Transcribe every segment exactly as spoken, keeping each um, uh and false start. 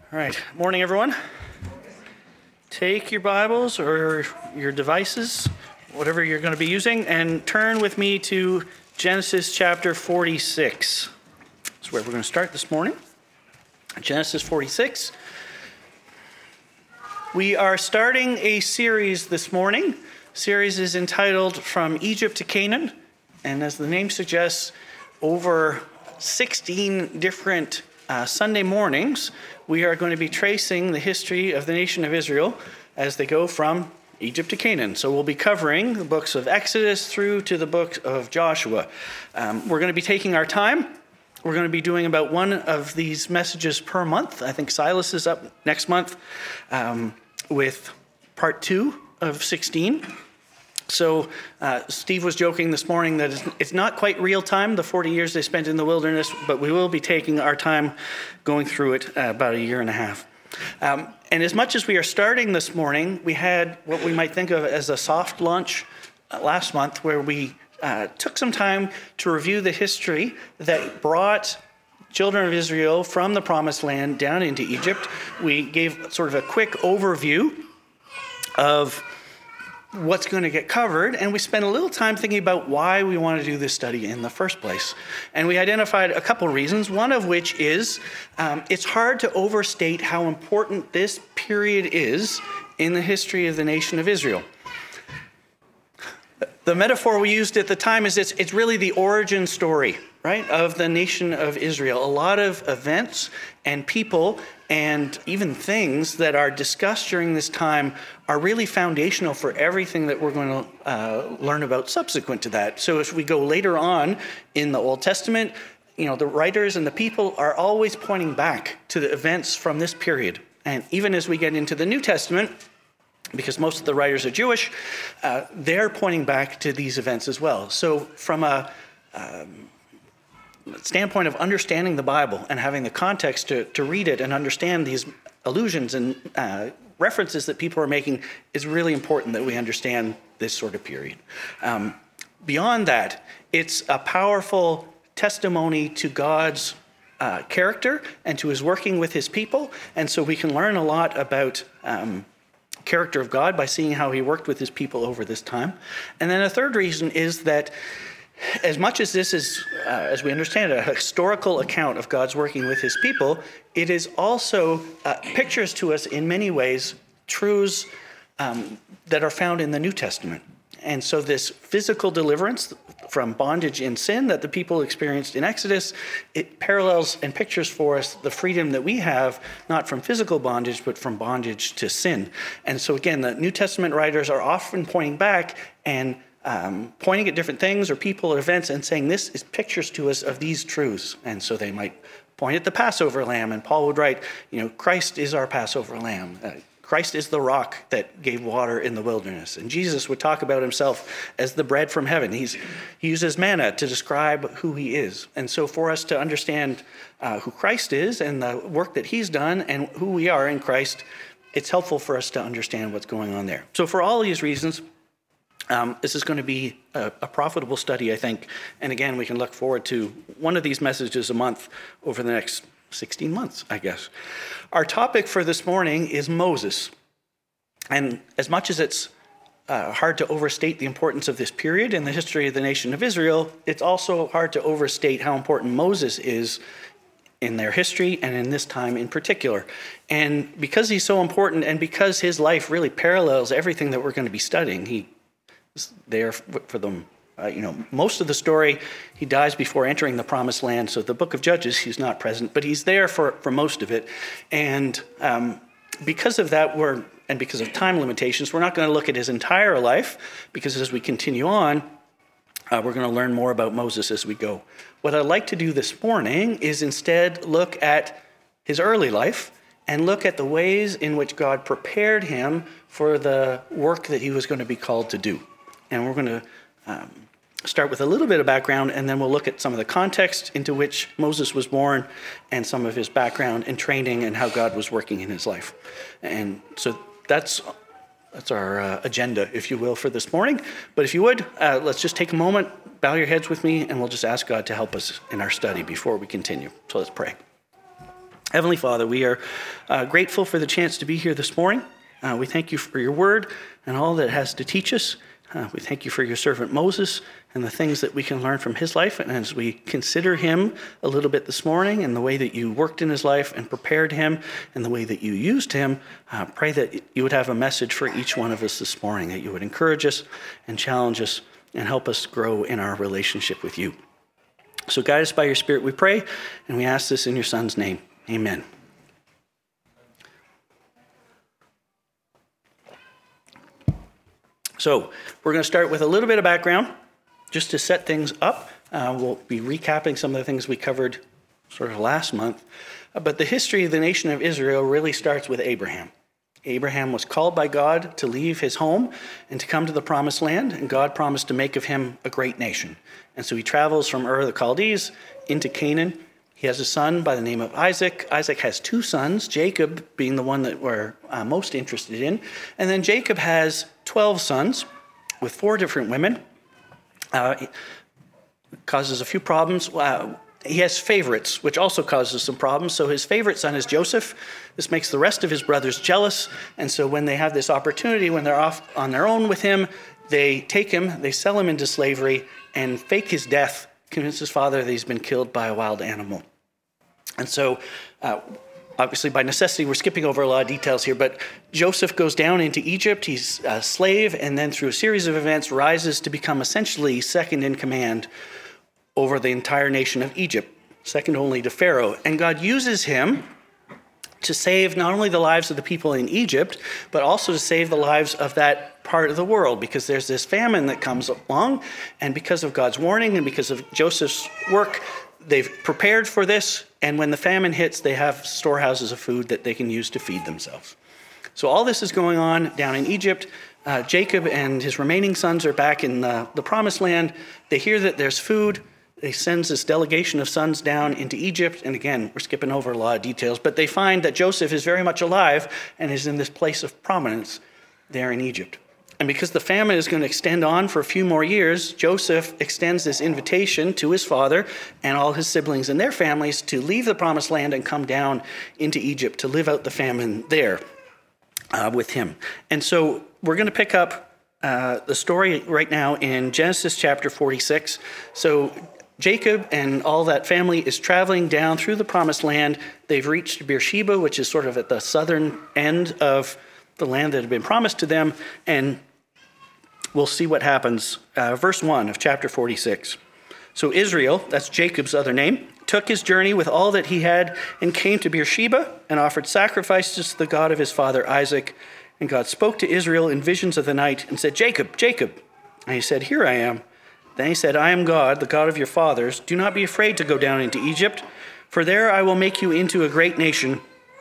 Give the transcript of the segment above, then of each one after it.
All right, morning everyone. Take your Bibles or your devices, whatever you're going to be using, and turn with me to Genesis chapter forty-six. That's where we're going to start this morning. Genesis forty-six. We are starting a series this morning. The series is entitled From Egypt to Canaan, and as the name suggests, over sixteen different uh, Sunday mornings, we are going to be tracing the history of the nation of Israel as they go from Egypt to Canaan. So we'll be covering the books of Exodus through to the book of Joshua. Um, we're going to be taking our time. We're going to be doing about one of these messages per month. I think Silas is up next month um, with part two of sixteen. So uh, Steve was joking this morning that it's, it's not quite real time, the forty years they spent in the wilderness, but we will be taking our time going through it uh, about a year and a half. Um, and as much as we are starting this morning, we had what we might think of as a soft launch uh, last month, where we uh, took some time to review the history that brought children of Israel from the Promised Land down into Egypt. We gave sort of a quick overview of what's going to get covered, and we spent a little time thinking about why we want to do this study in the first place. And we identified a couple reasons, one of which is um, it's hard to overstate how important this period is in the history of the nation of Israel. The metaphor we used at the time is it's, it's really the origin story, right, of the nation of Israel. A lot of events and people and even things that are discussed during this time are really foundational for everything that we're going to uh, learn about subsequent to that. So as we go later on in the Old Testament, you know, the writers and the people are always pointing back to the events from this period. And even as we get into the New Testament, because most of the writers are Jewish, uh, they're pointing back to these events as well. So from a um, standpoint of understanding the Bible and having the context to, to read it and understand these allusions and uh, references that people are making, is really important that we understand this sort of period. Um, beyond that, it's a powerful testimony to God's uh, character and to his working with his people. And so we can learn a lot about um, character of God by seeing how he worked with his people over this time. And then a third reason is that as much as this is, uh, as we understand it, a historical account of God's working with his people, it is also uh, pictures to us in many ways truths um, that are found in the New Testament. And so this physical deliverance from bondage in sin that the people experienced in Exodus, it parallels and pictures for us the freedom that we have, not from physical bondage, but from bondage to sin. And so again, the New Testament writers are often pointing back and Um, pointing at different things or people or events and saying this is pictures to us of these truths. And so they might point at the Passover lamb, and Paul would write, you know, Christ is our Passover lamb. Uh, Christ is the rock that gave water in the wilderness. And Jesus would talk about himself as the bread from heaven. He's, he uses manna to describe who he is. And so for us to understand uh, who Christ is and the work that he's done and who we are in Christ, it's helpful for us to understand what's going on there. So for all these reasons, Um, this is going to be a, a profitable study, I think. And again, we can look forward to one of these messages a month over the next sixteen months, I guess. Our topic for this morning is Moses. And as much as it's uh, hard to overstate the importance of this period in the history of the nation of Israel, it's also hard to overstate how important Moses is in their history and in this time in particular. And because he's so important and because his life really parallels everything that we're going to be studying, he there for them, uh, you know, most of the story, he dies before entering the Promised Land. So the book of Judges, he's not present, but he's there for, for most of it. And um, because of that, we're, and because of time limitations, we're not going to look at his entire life, because as we continue on, uh, we're going to learn more about Moses as we go. What I'd like to do this morning is instead look at his early life and look at the ways in which God prepared him for the work that he was going to be called to do. And we're going to um, start with a little bit of background, and then we'll look at some of the context into which Moses was born and some of his background and training and how God was working in his life. And so that's that's our uh, agenda, if you will, for this morning. But if you would, uh, let's just take a moment, bow your heads with me, and we'll just ask God to help us in our study before we continue. So let's pray. Heavenly Father, we are uh, grateful for the chance to be here this morning. Uh, we thank you for your word and all that it has to teach us. Uh, we thank you for your servant Moses and the things that we can learn from his life. And as we consider him a little bit this morning and the way that you worked in his life and prepared him and the way that you used him, uh, pray that you would have a message for each one of us this morning, that you would encourage us and challenge us and help us grow in our relationship with you. So guide us by your Spirit, we pray, and we ask this in your Son's name. Amen. So we're going to start with a little bit of background just to set things up. Uh, we'll be recapping some of the things we covered sort of last month. Uh, but the history of the nation of Israel really starts with Abraham. Abraham was called by God to leave his home and to come to the promised land, and God promised to make of him a great nation. And so he travels from Ur of the Chaldees into Canaan. He has a son by the name of Isaac. Isaac has two sons, Jacob being the one that we're uh, most interested in. And then Jacob has twelve sons with four different women. Uh, it causes a few problems. Uh, he has favorites, which also causes some problems. So his favorite son is Joseph. This makes the rest of his brothers jealous. And so when they have this opportunity, when they're off on their own with him, they take him, they sell him into slavery, and fake his death, convince his father that he's been killed by a wild animal. And so, uh, obviously by necessity, we're skipping over a lot of details here, but Joseph goes down into Egypt. He's a slave, and then through a series of events rises to become essentially second in command over the entire nation of Egypt, second only to Pharaoh. And God uses him to save not only the lives of the people in Egypt, but also to save the lives of that part of the world, because there's this famine that comes along, and because of God's warning and because of Joseph's work, they've prepared for this, and when the famine hits, they have storehouses of food that they can use to feed themselves. So all this is going on down in Egypt. Uh, Jacob and his remaining sons are back in the, the promised land. They hear that there's food. They send this delegation of sons down into Egypt. And again, we're skipping over a lot of details, but they find that Joseph is very much alive and is in this place of prominence there in Egypt. And because the famine is going to extend on for a few more years, Joseph extends this invitation to his father and all his siblings and their families to leave the promised land and come down into Egypt to live out the famine there uh, with him. And so we're going to pick up uh, the story right now in Genesis chapter forty-six. So Jacob and all that family is traveling down through the promised land. They've reached Beersheba, which is sort of at the southern end of the land that had been promised to them, and we'll see what happens. Uh, verse one of chapter forty-six. So Israel, that's Jacob's other name, took his journey with all that he had and came to Beersheba and offered sacrifices to the God of his father Isaac. And God spoke to Israel in visions of the night and said, Jacob, Jacob. And he said, here I am. Then he said, I am God, the God of your fathers. Do not be afraid to go down into Egypt, for there I will make you into a great nation.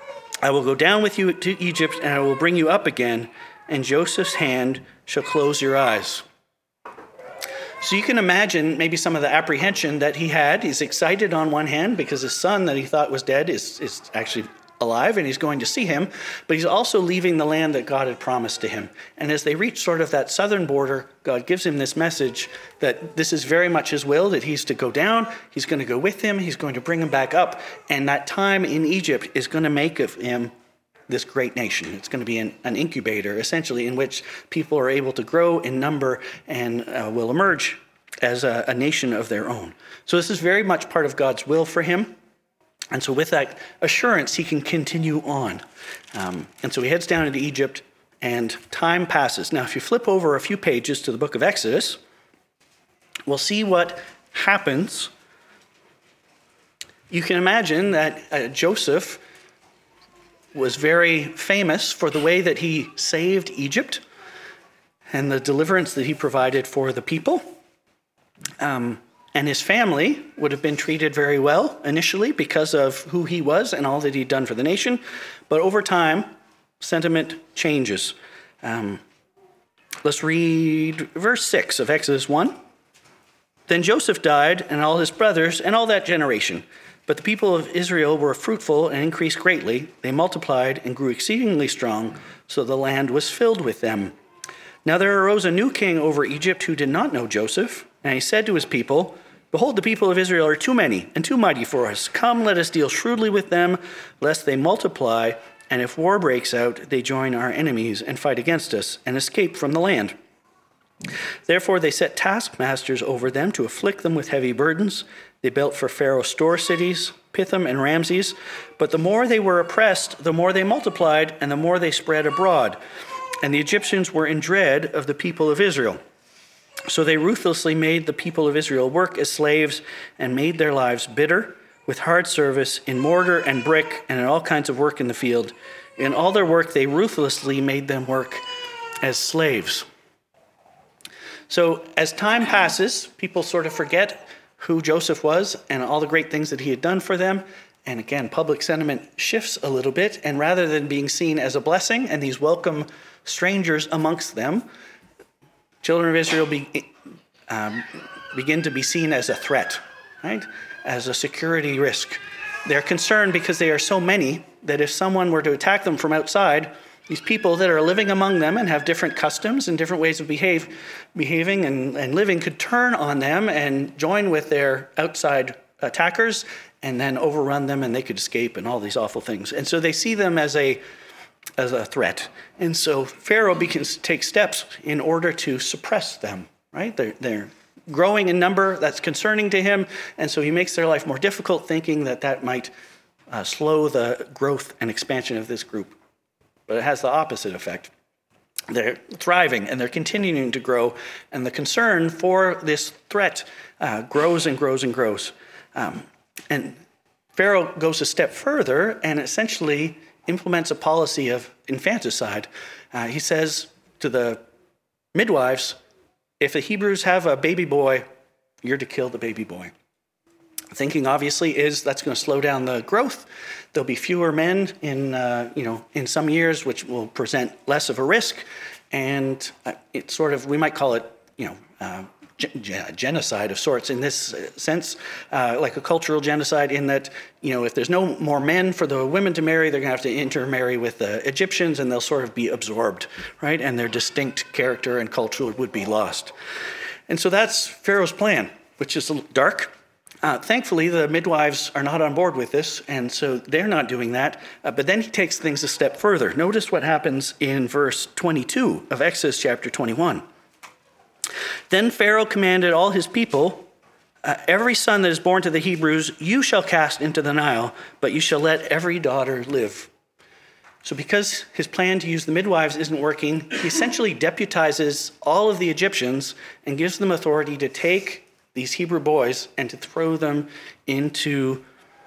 I will go down with you to Egypt, and I will bring you up again, and Joseph's hand shall close your eyes. So you can imagine maybe some of the apprehension that he had. He's excited on one hand because his son that he thought was dead is, is actually alive, and he's going to see him, but he's also leaving the land that God had promised to him. And as they reach sort of that southern border, God gives him this message that this is very much his will, that he's to go down, he's going to go with him, he's going to bring him back up, and that time in Egypt is going to make of him this great nation. It's going to be an, an incubator, essentially, in which people are able to grow in number and uh, will emerge as a, a nation of their own. So this is very much part of God's will for him. And so with that assurance, he can continue on. Um, and so he heads down into Egypt, and time passes. Now, if you flip over a few pages to the book of Exodus, we'll see what happens. You can imagine that uh, Joseph was very famous for the way that he saved Egypt and the deliverance that he provided for the people. Um, And his family would have been treated very well initially because of who he was and all that he'd done for the nation. But over time, sentiment changes. Um, let's read verse six of Exodus one. Then Joseph died, and all his brothers, and all that generation. But the people of Israel were fruitful and increased greatly. They multiplied and grew exceedingly strong, so the land was filled with them. Now there arose a new king over Egypt who did not know Joseph. And he said to his people, Behold, the people of Israel are too many and too mighty for us. Come, let us deal shrewdly with them, lest they multiply, and if war breaks out, they join our enemies and fight against us and escape from the land. Therefore they set taskmasters over them to afflict them with heavy burdens. They built for Pharaoh store cities, Pithom and Ramses. But the more they were oppressed, the more they multiplied, and the more they spread abroad. And the Egyptians were in dread of the people of Israel. So they ruthlessly made the people of Israel work as slaves and made their lives bitter with hard service in mortar and brick and in all kinds of work in the field. In all their work, they ruthlessly made them work as slaves. So as time passes, people sort of forget who Joseph was and all the great things that he had done for them. And again, public sentiment shifts a little bit. And rather than being seen as a blessing and these welcome strangers amongst them, children of Israel be, um, begin to be seen as a threat, right? As a security risk. They're concerned because they are so many that if someone were to attack them from outside, these people that are living among them and have different customs and different ways of behave, behaving and, and living could turn on them and join with their outside attackers and then overrun them, and they could escape and all these awful things. And so they see them as a as a threat. And so Pharaoh begins to take steps in order to suppress them, right? They're, they're growing in number. That's concerning to him. And so he makes their life more difficult, thinking that that might uh, slow the growth and expansion of this group. But it has the opposite effect. They're thriving and they're continuing to grow. And the concern for this threat uh, grows and grows and grows. Um, and Pharaoh goes a step further and essentially implements a policy of infanticide. Uh, he says to the midwives, if the Hebrews have a baby boy, you're to kill the baby boy. Thinking obviously is that's going to slow down the growth. There'll be fewer men in uh, you know in some years, which will present less of a risk, and uh, it's sort of, we might call it you know uh, g- genocide of sorts in this sense, uh, like a cultural genocide in that you know if there's no more men for the women to marry, they're going to have to intermarry with the Egyptians, and they'll sort of be absorbed, right? And their distinct character and culture would be lost. And so that's Pharaoh's plan, which is a little dark. Uh, thankfully, the midwives are not on board with this, and so they're not doing that. Uh, but then he takes things a step further. Notice what happens in verse twenty-two of Exodus chapter twenty-one. Then Pharaoh commanded all his people, uh, every son that is born to the Hebrews, you shall cast into the Nile, but you shall let every daughter live. So because his plan to use the midwives isn't working, he essentially deputizes all of the Egyptians and gives them authority to take these Hebrew boys and to throw them into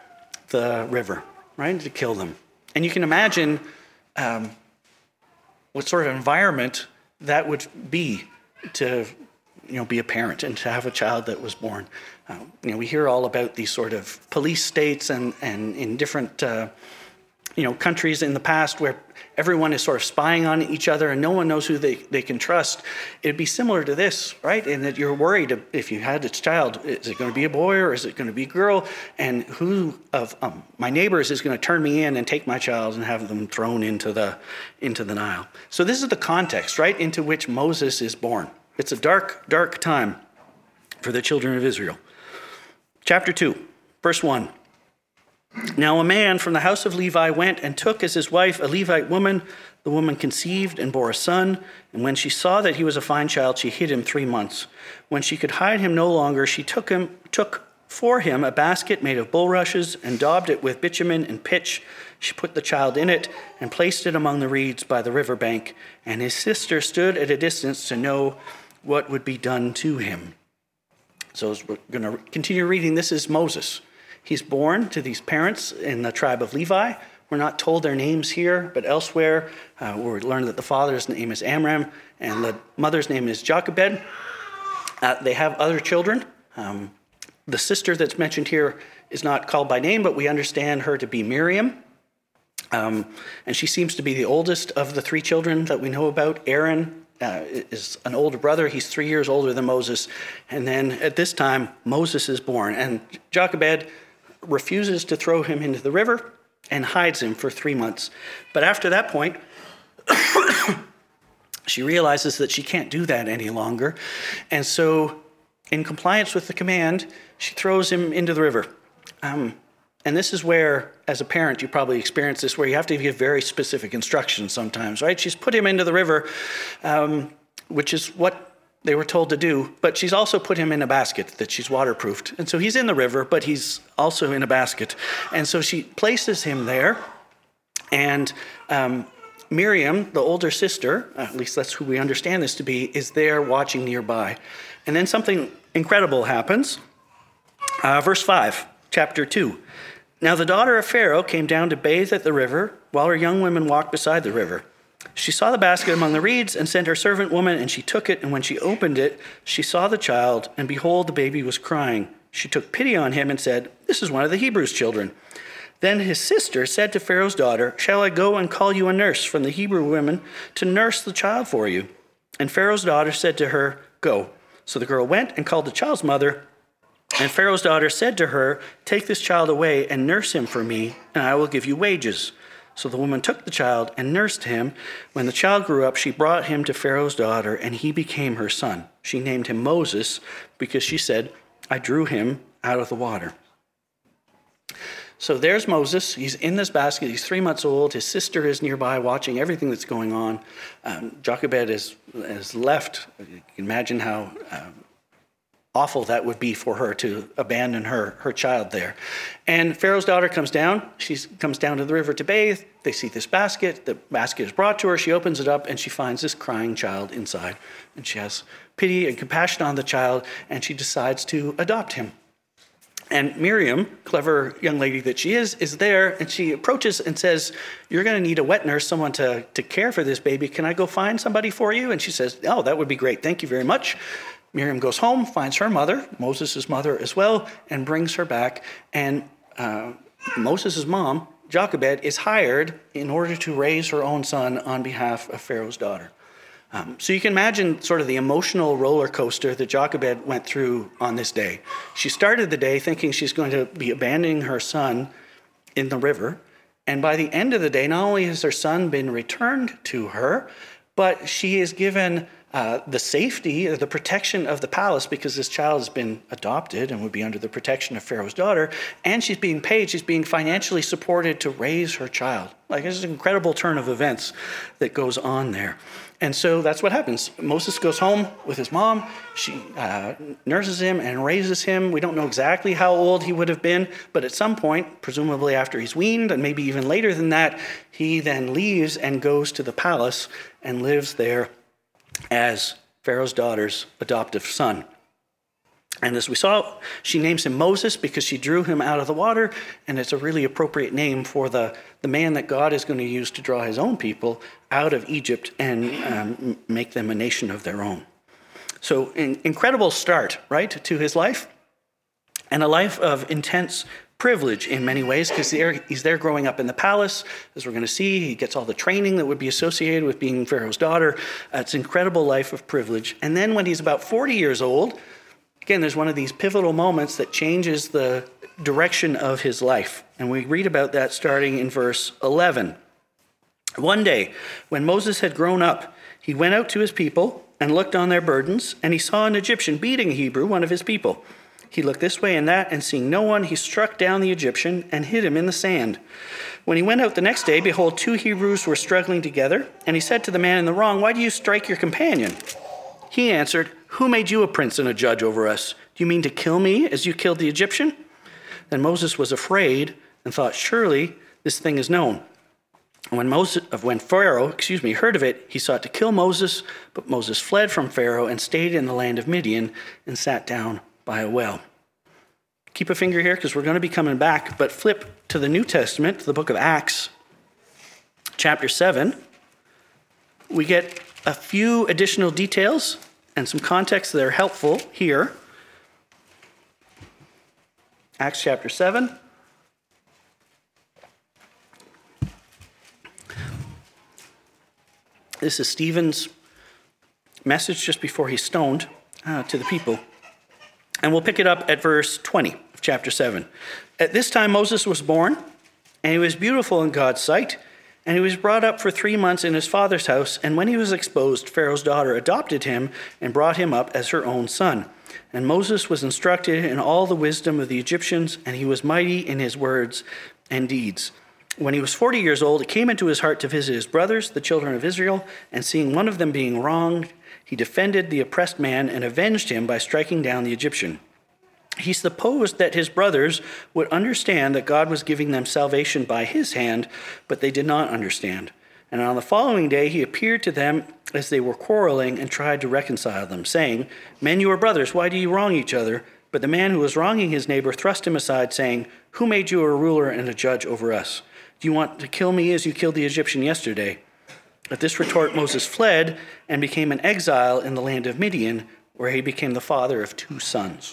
the river, right? To kill them. And you can imagine um, what sort of environment that would be to, you know, be a parent and to have a child that was born. Uh, you know, we hear all about these sort of police states and, and in different, uh, you know, countries in the past where everyone is sort of spying on each other and no one knows who they, they can trust. It'd be similar to this, right? In that you're worried if you had a child, is it going to be a boy or is it going to be a girl? And who of um, my neighbors is going to turn me in and take my child and have them thrown into the into the Nile? So this is the context, right, into which Moses is born. It's a dark, dark time for the children of Israel. Chapter two, verse one. Now a man from the house of Levi went and took as his wife a Levite woman. The woman conceived and bore a son. And when she saw that he was a fine child, she hid him three months. When she could hide him no longer, she took him, took for him a basket made of bulrushes and daubed it with bitumen and pitch. She put the child in it and placed it among the reeds by the river bank. And his sister stood at a distance to know what would be done to him. So as we're going to continue reading, this is Moses. He's born to these parents in the tribe of Levi. We're not told their names here, but elsewhere uh, we learn that the father's name is Amram and the mother's name is Jochebed. Uh, they have other children. Um, the sister that's mentioned here is not called by name, but we understand her to be Miriam. Um, and she seems to be the oldest of the three children that we know about. Aaron uh, is an older brother. He's three years older than Moses. And then at this time, Moses is born. And Jochebed refuses to throw him into the river and hides him for three months. But after that point, she realizes that she can't do that any longer. And so in compliance with the command, she throws him into the river. Um, and this is where, as a parent, you probably experience this, where you have to give very specific instructions sometimes, right? She's put him into the river, um, which is what they were told to do, but she's also put him in a basket that she's waterproofed. And so he's in the river, but he's also in a basket. And so she places him there, and um, Miriam, the older sister, at least that's who we understand this to be, is there watching nearby. And then something incredible happens. Uh, verse five, chapter two. Now the daughter of Pharaoh came down to bathe at the river, while her young women walked beside the river. She saw the basket among the reeds and sent her servant woman, and she took it. And when she opened it, she saw the child, and behold, the baby was crying. She took pity on him and said, "This is one of the Hebrews' children." Then his sister said to Pharaoh's daughter, "Shall I go and call you a nurse from the Hebrew women to nurse the child for you?" And Pharaoh's daughter said to her, "Go." So the girl went and called the child's mother. And Pharaoh's daughter said to her, "Take this child away and nurse him for me, and I will give you wages." So the woman took the child and nursed him. When the child grew up, she brought him to Pharaoh's daughter, and he became her son. She named him Moses because she said, "I drew him out of the water." So there's Moses. He's in this basket. He's three months old. His sister is nearby watching everything that's going on. Um, Jochebed is, is left. You can imagine how um, awful that would be for her to abandon her, her child there. And Pharaoh's daughter comes down. She comes down to the river to bathe. They see this basket. The basket is brought to her. She opens it up, and she finds this crying child inside. And she has pity and compassion on the child, and she decides to adopt him. And Miriam, clever young lady that she is, is there, and she approaches and says, "You're going to need a wet nurse, someone to, to care for this baby. Can I go find somebody for you?" And she says, "Oh, that would be great. Thank you very much." Miriam goes home, finds her mother, Moses' mother as well, and brings her back. And uh, Moses' mom, Jochebed, is hired in order to raise her own son on behalf of Pharaoh's daughter. Um, so you can imagine sort of the emotional roller coaster that Jochebed went through on this day. She started the day thinking she's going to be abandoning her son in the river. And by the end of the day, not only has her son been returned to her, but she is given uh, the safety, the protection of the palace, because this child has been adopted and would be under the protection of Pharaoh's daughter. And she's being paid, she's being financially supported to raise her child. Like, it's an incredible turn of events that goes on there. And so that's what happens. Moses goes home with his mom. She uh, nurses him and raises him. We don't know exactly how old he would have been, but at some point, presumably after he's weaned, and maybe even later than that, he then leaves and goes to the palace and lives there as Pharaoh's daughter's adoptive son. And as we saw, she names him Moses because she drew him out of the water, and it's a really appropriate name for the, the man that God is going to use to draw his own people out of Egypt and um, make them a nation of their own. So an incredible start, right, to his life, and a life of intense privilege in many ways, because he's there growing up in the palace. As we're going to see, he gets all the training that would be associated with being Pharaoh's daughter. Uh, it's an incredible life of privilege. And then when he's about forty years old, again, there's one of these pivotal moments that changes the direction of his life. And we read about that starting in verse eleven. One day, when Moses had grown up, he went out to his people and looked on their burdens, and he saw an Egyptian beating a Hebrew, one of his people. He looked this way and that, and seeing no one, he struck down the Egyptian and hid him in the sand. When he went out the next day, behold, two Hebrews were struggling together, and he said to the man in the wrong, "Why do you strike your companion?" He answered, "Who made you a prince and a judge over us? Do you mean to kill me as you killed the Egyptian?" Then Moses was afraid and thought, "Surely this thing is known." And when Moses, when Pharaoh, excuse me, heard of it, he sought to kill Moses, but Moses fled from Pharaoh and stayed in the land of Midian and sat down by a well. Keep a finger here because we're going to be coming back, but flip to the New Testament, to the book of Acts, chapter seven. We get a few additional details and some context that are helpful here. Acts chapter seven. This is Stephen's message just before he's stoned uh, to the people. And we'll pick it up at verse twenty of chapter seven. At this time Moses was born, and he was beautiful in God's sight, and he was brought up for three months in his father's house. And when he was exposed, Pharaoh's daughter adopted him and brought him up as her own son. And Moses was instructed in all the wisdom of the Egyptians, and he was mighty in his words and deeds. When he was forty years old, it came into his heart to visit his brothers, the children of Israel, and seeing one of them being wronged, he defended the oppressed man and avenged him by striking down the Egyptian. He supposed that his brothers would understand that God was giving them salvation by his hand, but they did not understand. And on the following day he appeared to them as they were quarreling and tried to reconcile them, saying, "Men, you are brothers, why do you wrong each other?" But the man who was wronging his neighbor thrust him aside, saying, "Who made you a ruler and a judge over us? Do you want to kill me as you killed the Egyptian yesterday?" At this retort Moses fled and became an exile in the land of Midian, where he became the father of two sons.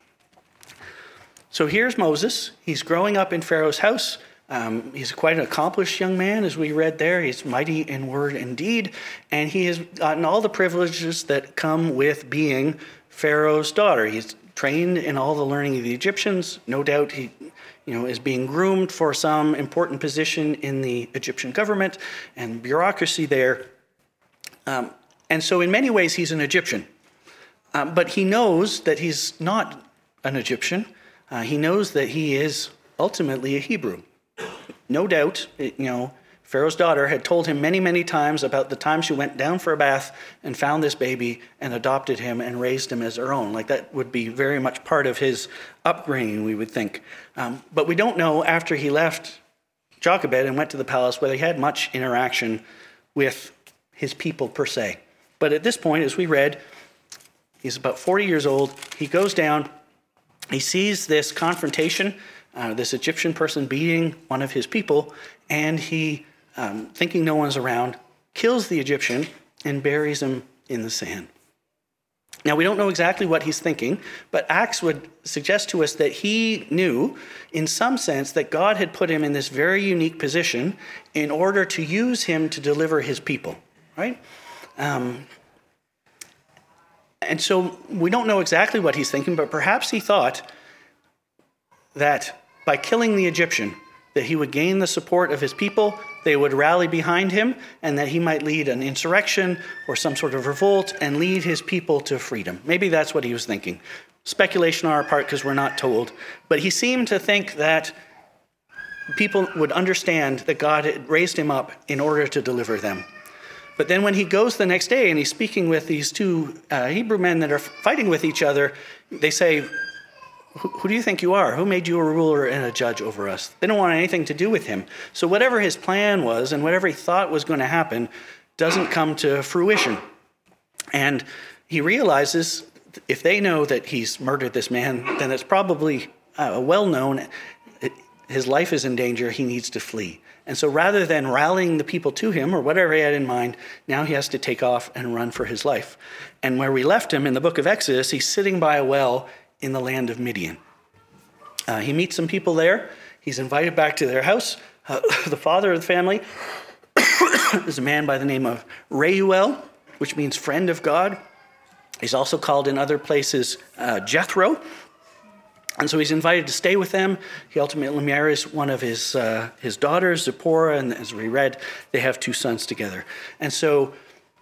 So here's Moses. He's growing up in Pharaoh's house. Um, he's quite an accomplished young man, as we read there. He's mighty in word and deed, and he has gotten all the privileges that come with being Pharaoh's daughter. He's trained in all the learning of the Egyptians. No doubt he, you know, is being groomed for some important position in the Egyptian government and bureaucracy there. Um, and so in many ways, he's an Egyptian. Um, but he knows that he's not an Egyptian. Uh, he knows that he is ultimately a Hebrew. No doubt, you know, Pharaoh's daughter had told him many, many times about the time she went down for a bath and found this baby and adopted him and raised him as her own. Like that would be very much part of his upbringing, we would think. Um, but we don't know after he left Jochebed and went to the palace whether he had much interaction with his people per se. But at this point, as we read, he's about forty years old. He goes down. He sees this confrontation, uh, this Egyptian person beating one of his people, and he, um, thinking no one's around, kills the Egyptian and buries him in the sand. Now, we don't know exactly what he's thinking, but Acts would suggest to us that he knew, in some sense, that God had put him in this very unique position in order to use him to deliver his people, right? Um, And so we don't know exactly what he's thinking, but perhaps he thought that by killing the Egyptian, that he would gain the support of his people, they would rally behind him, and that he might lead an insurrection or some sort of revolt and lead his people to freedom. Maybe that's what he was thinking. Speculation on our part because we're not told. But he seemed to think that people would understand that God had raised him up in order to deliver them. But then when he goes the next day and he's speaking with these two uh, Hebrew men that are fighting with each other, they say, who, who do you think you are? Who made you a ruler and a judge over us? They don't want anything to do with him. So whatever his plan was and whatever he thought was going to happen doesn't come to fruition. And he realizes if they know that he's murdered this man, then it's probably uh, well known his life is in danger, he needs to flee. And so rather than rallying the people to him or whatever he had in mind, now he has to take off and run for his life. And where we left him in the book of Exodus, he's sitting by a well in the land of Midian. Uh, he meets some people there. He's invited back to their house. Uh, the father of the family is a man by the name of Reuel, which means friend of God. He's also called in other places uh, Jethro. And so he's invited to stay with them. He ultimately marries one of his uh, his daughters, Zipporah, and as we read, they have two sons together. And so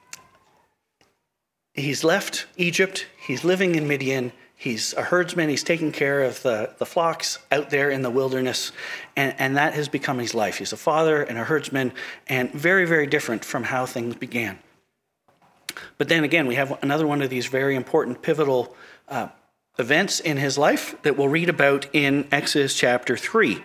he's left Egypt. He's living in Midian. He's a herdsman. He's taking care of the, the flocks out there in the wilderness. And, and that has become his life. He's a father and a herdsman, and very, very different from how things began. But then again, we have another one of these very important pivotal uh events in his life that we'll read about in Exodus chapter three.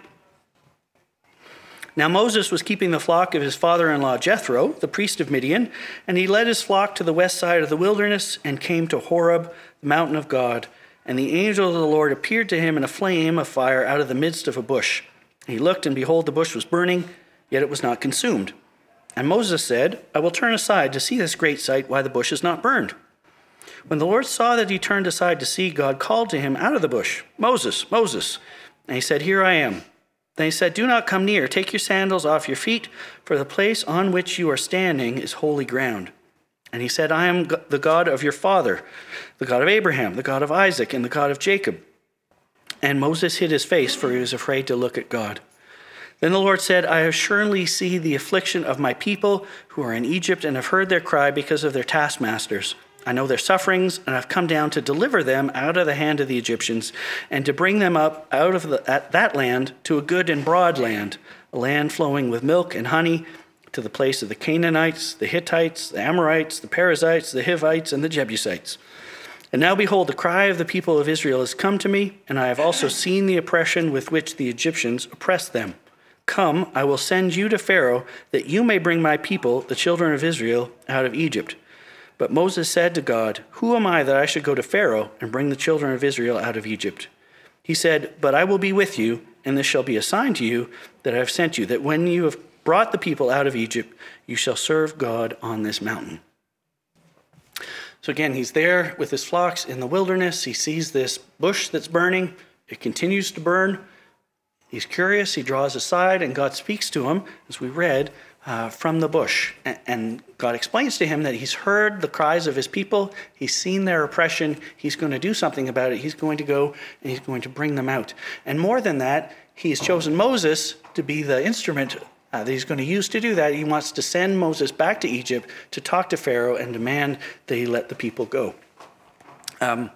Now Moses was keeping the flock of his father-in-law Jethro, the priest of Midian, and he led his flock to the west side of the wilderness and came to Horeb, the mountain of God. And the angel of the Lord appeared to him in a flame of fire out of the midst of a bush. He looked, and behold, the bush was burning, yet it was not consumed. And Moses said, I will turn aside to see this great sight, why the bush is not burned. When the Lord saw that he turned aside to see, God called to him out of the bush, Moses, Moses. And he said, Here I am. Then he said, Do not come near. Take your sandals off your feet, for the place on which you are standing is holy ground. And he said, I am the God of your father, the God of Abraham, the God of Isaac, and the God of Jacob. And Moses hid his face, for he was afraid to look at God. Then the Lord said, I have surely seen the affliction of my people who are in Egypt, and have heard their cry because of their taskmasters. I know their sufferings, and I've come down to deliver them out of the hand of the Egyptians and to bring them up out of the, at that land to a good and broad land, a land flowing with milk and honey, to the place of the Canaanites, the Hittites, the Amorites, the Perizzites, the Hivites, and the Jebusites. And now behold, the cry of the people of Israel has come to me, and I have also seen the oppression with which the Egyptians oppressed them. Come, I will send you to Pharaoh, that you may bring my people, the children of Israel, out of Egypt. But Moses said to God, who am I that I should go to Pharaoh and bring the children of Israel out of Egypt? He said, but I will be with you, and this shall be a sign to you that I have sent you, that when you have brought the people out of Egypt, you shall serve God on this mountain. So again, he's there with his flocks in the wilderness. He sees this bush that's burning. It continues to burn. He's curious. He draws aside, and God speaks to him, as we read, uh, from the bush. And God explains to him that he's heard the cries of his people. He's seen their oppression. He's going to do something about it. He's going to go and he's going to bring them out. And more than that, he's chosen Moses to be the instrument Uh, that he's going to use to do that. He wants to send Moses back to Egypt to talk to Pharaoh and demand that he let the people go. Um,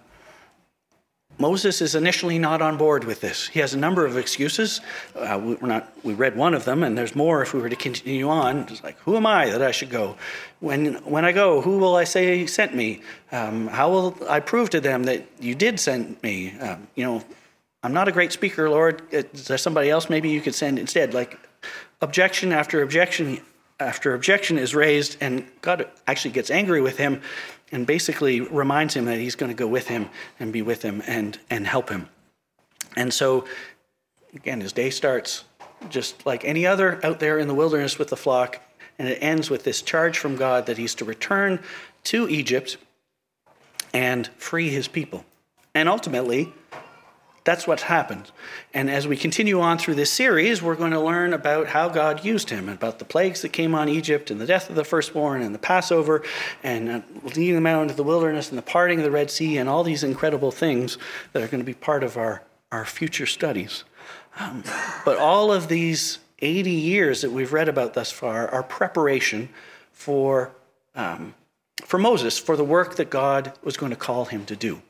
Moses is initially not on board with this. He has a number of excuses. Uh, we, we're not, we read one of them, and there's more if we were to continue on. It's like, who am I that I should go? When, when I go, who will I say sent me? Um, how will I prove to them that you did send me? Um, you know, I'm not a great speaker, Lord. Is there somebody else maybe you could send instead? Like, objection after objection after objection is raised, and God actually gets angry with him and basically reminds him that he's going to go with him and be with him and, and help him. And so, again, his day starts just like any other out there in the wilderness with the flock, and it ends with this charge from God that he's to return to Egypt and free his people. And ultimately, that's what's happened. And as we continue on through this series, we're going to learn about how God used him, about the plagues that came on Egypt and the death of the firstborn and the Passover and leading them out into the wilderness and the parting of the Red Sea and all these incredible things that are going to be part of our, our future studies. Um, but all of these eighty years that we've read about thus far are preparation for, um, for Moses, for the work that God was going to call him to do.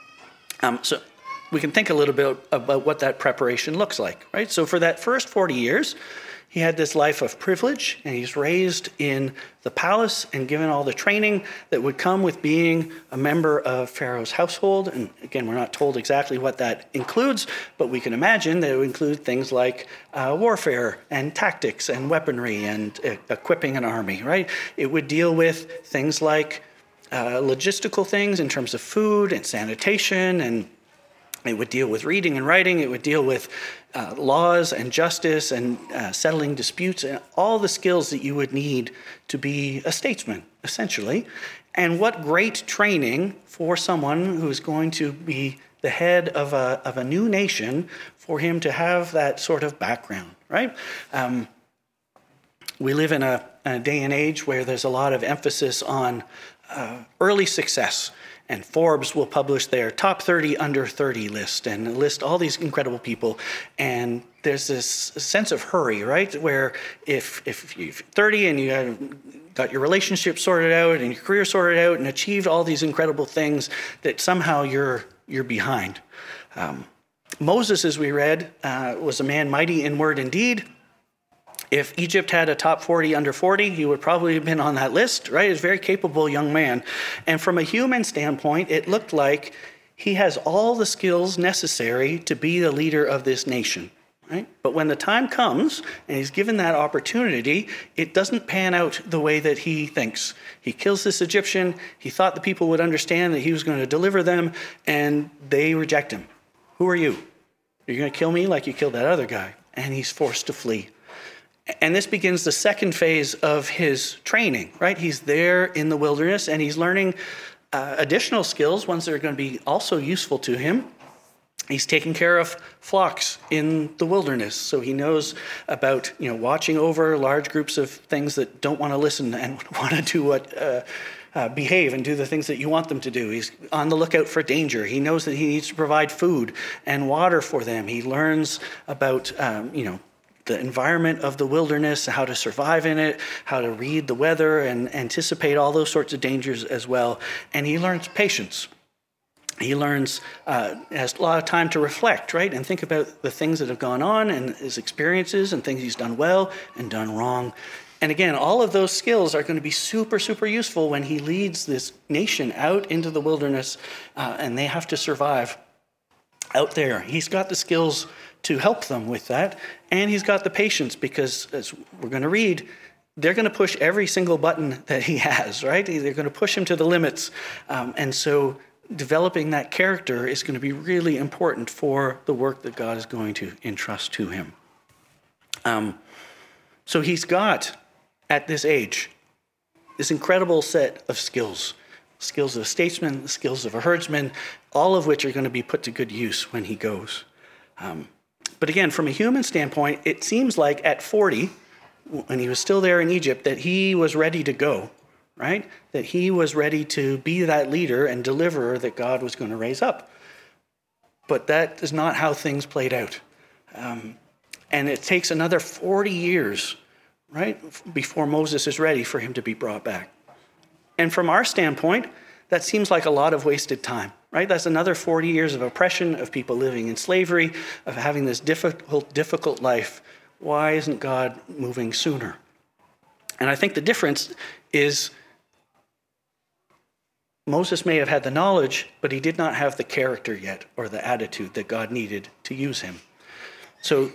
Um, so we can think a little bit about what that preparation looks like, right? So for that first forty years, he had this life of privilege, and he's raised in the palace and given all the training that would come with being a member of Pharaoh's household. And again, we're not told exactly what that includes, but we can imagine that it would include things like uh, warfare and tactics and weaponry and uh, equipping an army, right? It would deal with things like uh, logistical things in terms of food and sanitation, and it would deal with reading and writing. It would deal with uh, laws and justice and uh, settling disputes and all the skills that you would need to be a statesman, essentially. And what great training for someone who's going to be the head of a, of a new nation, for him to have that sort of background, right? Um, we live in a, a day and age where there's a lot of emphasis on uh, early success. And Forbes will publish their top thirty under thirty list and list all these incredible people. And there's this sense of hurry, right? Where if if you're thirty and you have got your relationship sorted out and your career sorted out and achieved all these incredible things, that somehow you're you're behind. Um, Moses, as we read, uh, was a man mighty in word and deed. If Egypt had a top forty under forty, he would probably have been on that list, right? He's a very capable young man. And from a human standpoint, it looked like he has all the skills necessary to be the leader of this nation, right? But when the time comes and he's given that opportunity, it doesn't pan out the way that he thinks. He kills this Egyptian. He thought the people would understand that he was going to deliver them, and they reject him. Who are you? You're going to kill me like you killed that other guy. And he's forced to flee. And this begins the second phase of his training, right? He's there in the wilderness, and he's learning uh, additional skills, ones that are going to be also useful to him. He's taking care of flocks in the wilderness, so he knows about, you know, watching over large groups of things that don't want to listen and want to do what uh, uh, behave and do the things that you want them to do. He's on the lookout for danger. He knows that he needs to provide food and water for them. He learns about, um, you know, the environment of the wilderness, how to survive in it, how to read the weather and anticipate all those sorts of dangers as well. And he learns patience. He learns, uh, has a lot of time to reflect, right? And think about the things that have gone on and his experiences and things he's done well and done wrong. And again, all of those skills are going to be super, super useful when he leads this nation out into the wilderness uh, and they have to survive out there. He's got the skills to help them with that. And he's got the patience because, as we're going to read, they're going to push every single button that he has, right? They're going to push him to the limits. Um, and so developing that character is going to be really important for the work that God is going to entrust to him. Um, so he's got, at this age, this incredible set of skills, skills of a statesman, skills of a herdsman, all of which are going to be put to good use when he goes. Um, but again, from a human standpoint, it seems like at forty, when he was still there in Egypt, that he was ready to go. Right? That he was ready to be that leader and deliverer that God was going to raise up. But that is not how things played out. Um, and it takes another forty years, right, before Moses is ready for him to be brought back. And from our standpoint, that seems like a lot of wasted time, right? That's another forty years of oppression, of people living in slavery, of having this difficult, difficult life. Why isn't God moving sooner? And I think the difference is Moses may have had the knowledge, but he did not have the character yet or the attitude that God needed to use him. So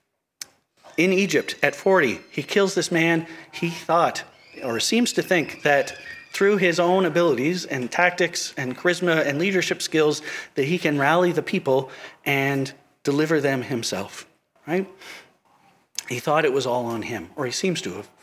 in Egypt at forty, he kills this man. He thought, or seems to think, that through his own abilities and tactics and charisma and leadership skills that he can rally the people and deliver them himself, right? He thought it was all on him, or he seems to have.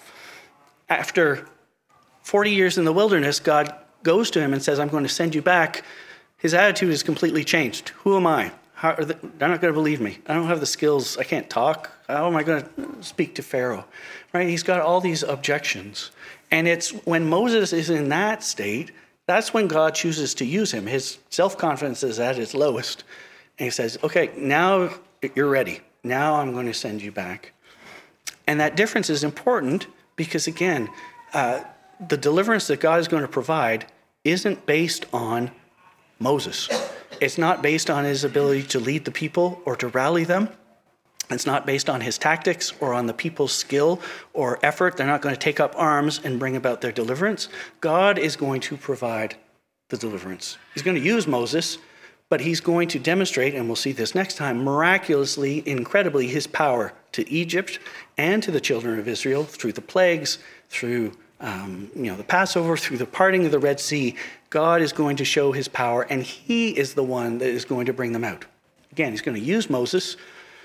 After forty years in the wilderness, God goes to him and says, I'm going to send you back. His attitude is completely changed. Who am I? How are they, they're not going to believe me. I don't have the skills. I can't talk. How am I going to speak to Pharaoh? Right? He's got all these objections. And it's when Moses is in that state, that's when God chooses to use him. His self-confidence is at its lowest. And he says, okay, now you're ready. Now I'm going to send you back. And that difference is important because, again, uh, the deliverance that God is going to provide isn't based on Moses. It's not based on his ability to lead the people or to rally them. It's not based on his tactics or on the people's skill or effort. They're not going to take up arms and bring about their deliverance. God is going to provide the deliverance. He's going to use Moses, but he's going to demonstrate, and we'll see this next time, miraculously, incredibly, his power to Egypt and to the children of Israel through the plagues, through Um, you know, the Passover, through the parting of the Red Sea. God is going to show his power, and he is the one that is going to bring them out. Again, he's going to use Moses,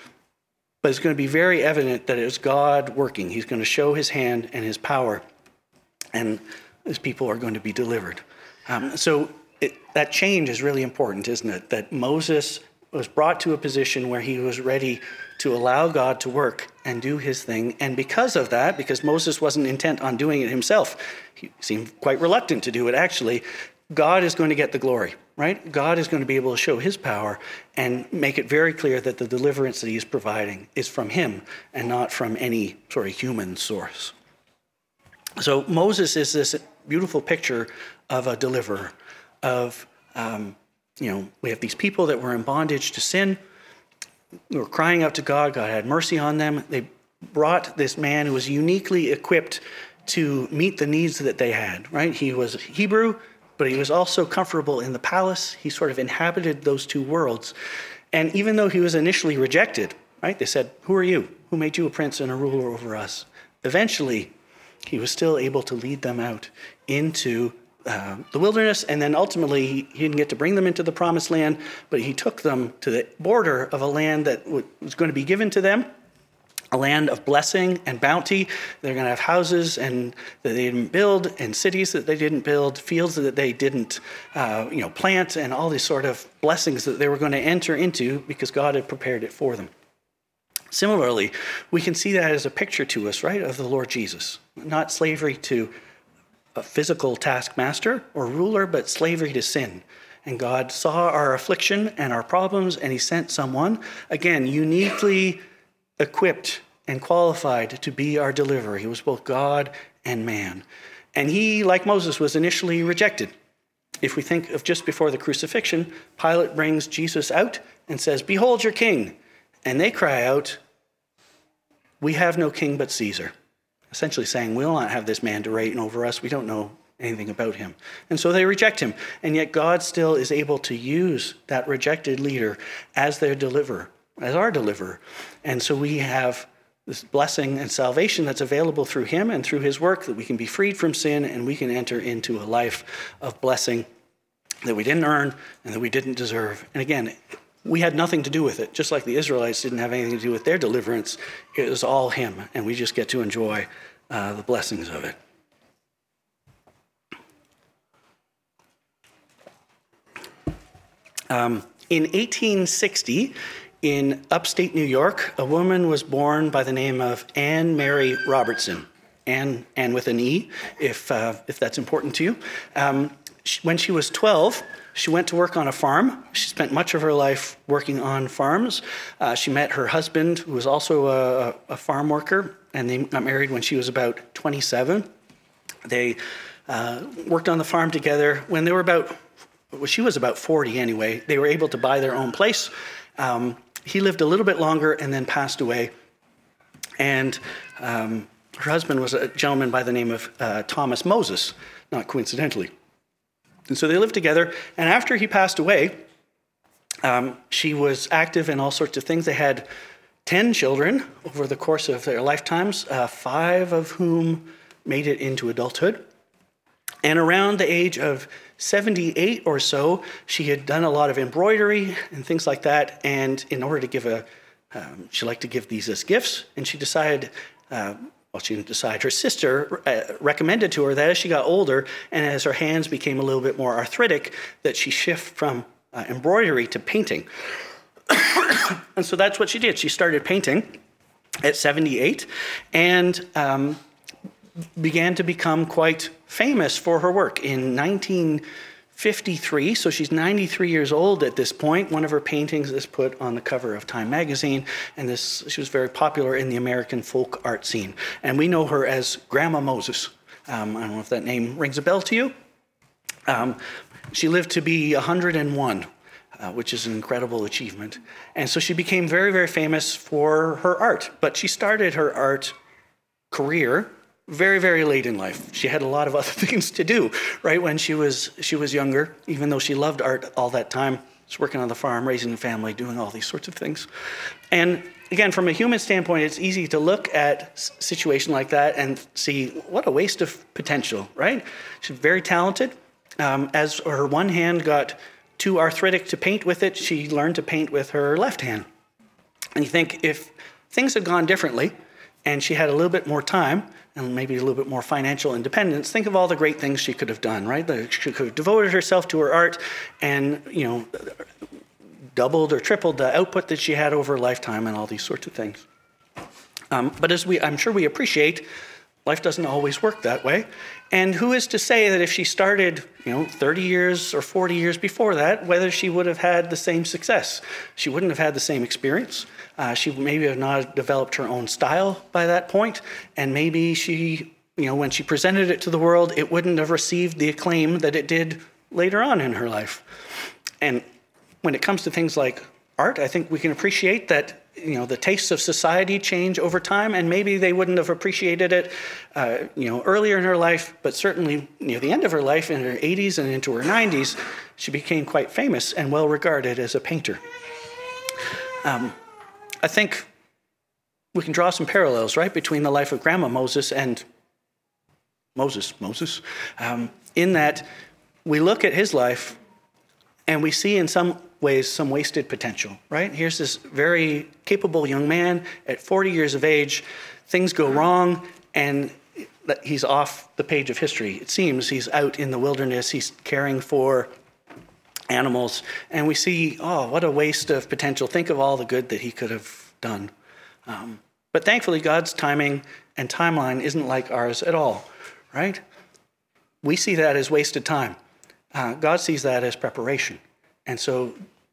but it's going to be very evident that it was God working. He's going to show his hand and his power, and his people are going to be delivered. Um, so it, that change is really important, isn't it? That Moses was brought to a position where he was ready to allow God to work and do his thing. And because of that, because Moses wasn't intent on doing it himself, he seemed quite reluctant to do it actually, God is going to get the glory, right? God is going to be able to show his power and make it very clear that the deliverance that he is providing is from him and not from any sort of human source. So Moses is this beautiful picture of a deliverer, of, um, you know, we have these people that were in bondage to sin, who were crying out to God. God had mercy on them. They brought this man who was uniquely equipped to meet the needs that they had, right? He was Hebrew, but he was also comfortable in the palace. He sort of inhabited those two worlds. And even though he was initially rejected, right? They said, who are you? Who made you a prince and a ruler over us? Eventually, he was still able to lead them out into uh, the wilderness, and then ultimately he, he didn't get to bring them into the promised land, but he took them to the border of a land that w- was going to be given to them, a land of blessing and bounty. They're going to have houses and that they didn't build, and cities that they didn't build, fields that they didn't, uh, you know, plant, and all these sort of blessings that they were going to enter into because God had prepared it for them. Similarly, we can see that as a picture to us, right, of the Lord Jesus. Not slavery to a physical taskmaster or ruler, but slavery to sin. And God saw our affliction and our problems, and he sent someone, again, uniquely equipped and qualified to be our deliverer. He was both God and man. And he, like Moses, was initially rejected. If we think of just before the crucifixion, Pilate brings Jesus out and says, "Behold your king." And they cry out, "We have no king but Caesar." Essentially saying, we will not have this man to reign over us. We don't know anything about him. And so they reject him. And yet God still is able to use that rejected leader as their deliverer, as our deliverer. And so we have this blessing and salvation that's available through him and through his work, that we can be freed from sin and we can enter into a life of blessing that we didn't earn and that we didn't deserve. And again, we had nothing to do with it. Just like the Israelites didn't have anything to do with their deliverance, it was all him, and we just get to enjoy uh, the blessings of it. Um, in eighteen sixty, in upstate New York, a woman was born by the name of Anne Mary Robertson. Anne, Anne with an E, if uh, if that's important to you. Um, she, when she was twelve, she went to work on a farm. She spent much of her life working on farms. Uh, she met her husband, who was also a, a farm worker, and they got married when she was about twenty-seven. They uh, worked on the farm together. When they were about, well, she was about forty anyway, they were able to buy their own place. Um, he lived a little bit longer and then passed away. And um, her husband was a gentleman by the name of uh, Thomas Moses, not coincidentally. And so they lived together, and after he passed away, um, she was active in all sorts of things. They had ten children over the course of their lifetimes, uh, five of whom made it into adulthood. And around the age of seventy-eight or so, she had done a lot of embroidery and things like that, and in order to give a, um, she liked to give these as gifts, and she decided, uh, well, she didn't decide. Her sister uh, recommended to her that as she got older and as her hands became a little bit more arthritic, that she shift from uh, embroidery to painting. And so that's what she did. She started painting at seventy-eight and um, began to become quite famous for her work. In nineteen fifty-three, so she's ninety-three years old at this point, one of her paintings is put on the cover of Time magazine, and this she was very popular in the American folk art scene. And we know her as Grandma Moses. Um, I don't know if that name rings a bell to you. Um, she lived to be one hundred and one, uh, which is an incredible achievement. And so she became very, very famous for her art. But she started her art career very, very late in life. She had a lot of other things to do, right? When she was she was younger, even though she loved art all that time, she was working on the farm, raising a family, doing all these sorts of things. And again, from a human standpoint, it's easy to look at a situation like that and see what a waste of potential, right? She's very talented. Um, as her one hand got too arthritic to paint with it, she learned to paint with her left hand. And you think if things had gone differently and she had a little bit more time and maybe a little bit more financial independence, think of all the great things she could have done, right? She could have devoted herself to her art and, you know, doubled or tripled the output that she had over a lifetime and all these sorts of things. Um, but as we, I'm sure we appreciate, life doesn't always work that way. And who is to say that if she started, you know, thirty years or forty years before that, whether she would have had the same success? She wouldn't have had the same experience. Uh, she maybe have not developed her own style by that point, and maybe she, you know, when she presented it to the world, it wouldn't have received the acclaim that it did later on in her life. And when it comes to things like art, I think we can appreciate that, you know, the tastes of society change over time, and maybe they wouldn't have appreciated it, uh, you know, earlier in her life, but certainly near the end of her life, in her eighties and into her nineties, she became quite famous and well regarded as a painter. Um, I think we can draw some parallels, right, between the life of Grandma Moses and Moses, Moses, um, in that we look at his life and we see in some ways some wasted potential, right? Here's this very capable young man at forty years of age. Things go wrong, and he's off the page of history. It seems he's out in the wilderness. He's caring for animals, and we see, oh, what a waste of potential. Think of all the good that he could have done. Um, but thankfully, God's timing and timeline isn't like ours at all, right? We see that as wasted time. Uh, God sees that as preparation. And so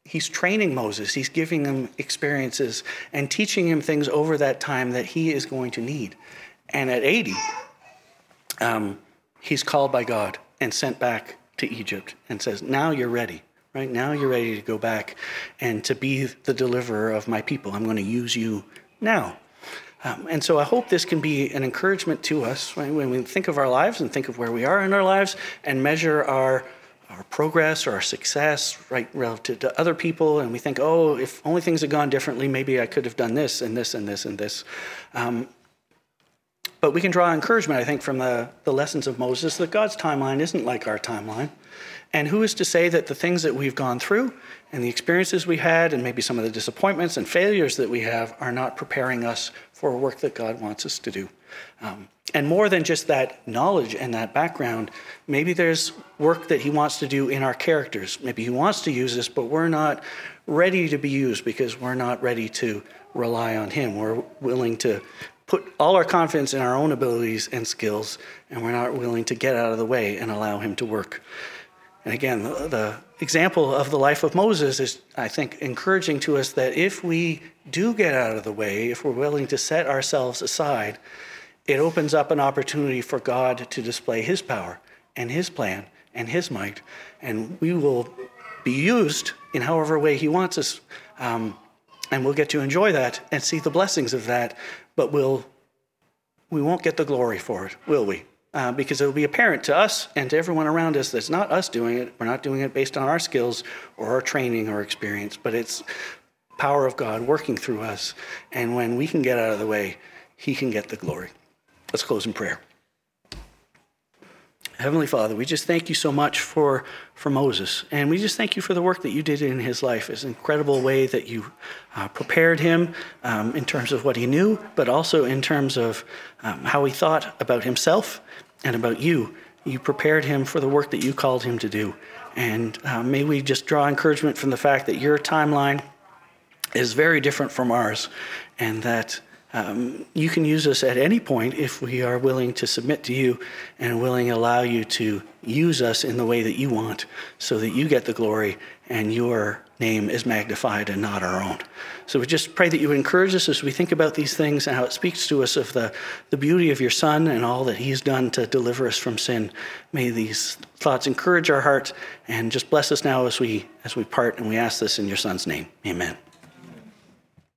he's training Moses. He's giving him experiences and teaching him things over that time that he is going to need. And at eighty, um, he's called by God and sent back to Egypt and says, now you're ready, right? Now you're ready to go back and to be the deliverer of my people. I'm going to use you now. Um, and so I hope this can be an encouragement to us, right? When we think of our lives and think of where we are in our lives and measure our our progress or our success, right, relative to other people, and we think, oh, if only things had gone differently, maybe I could have done this and this and this and this. Um, but we can draw encouragement, I think, from the, the lessons of Moses that God's timeline isn't like our timeline. And who is to say that the things that we've gone through and the experiences we had and maybe some of the disappointments and failures that we have are not preparing us for work that God wants us to do. Um, and more than just that knowledge and that background, maybe there's work that he wants to do in our characters. Maybe he wants to use us, but we're not ready to be used because we're not ready to rely on him. We're willing to put all our confidence in our own abilities and skills, and we're not willing to get out of the way and allow him to work. And again, the, the example of the life of Moses is, I think, encouraging to us that if we do get out of the way, if we're willing to set ourselves aside, it opens up an opportunity for God to display his power and his plan and his might. And we will be used in however way he wants us. Um, and we'll get to enjoy that and see the blessings of that. But we'll, we won't get the glory for it, will we? Uh, because it will be apparent to us and to everyone around us that it's not us doing it. We're not doing it based on our skills or our training or experience, but it's power of God working through us. And when we can get out of the way, he can get the glory. Let's close in prayer. Heavenly Father, we just thank you so much for, for Moses. And we just thank you for the work that you did in his life. It's an incredible way that you uh, prepared him um, in terms of what he knew, but also in terms of um, how he thought about himself and about you. You prepared him for the work that you called him to do. And uh, may we just draw encouragement from the fact that your timeline is very different from ours, and that Um, you can use us at any point if we are willing to submit to you and willing to allow you to use us in the way that you want so that you get the glory and your name is magnified and not our own. So we just pray that you would encourage us as we think about these things and how it speaks to us of the, the beauty of your Son and all that he's done to deliver us from sin. May these thoughts encourage our heart and just bless us now as we as we part, and we ask this in your Son's name. Amen.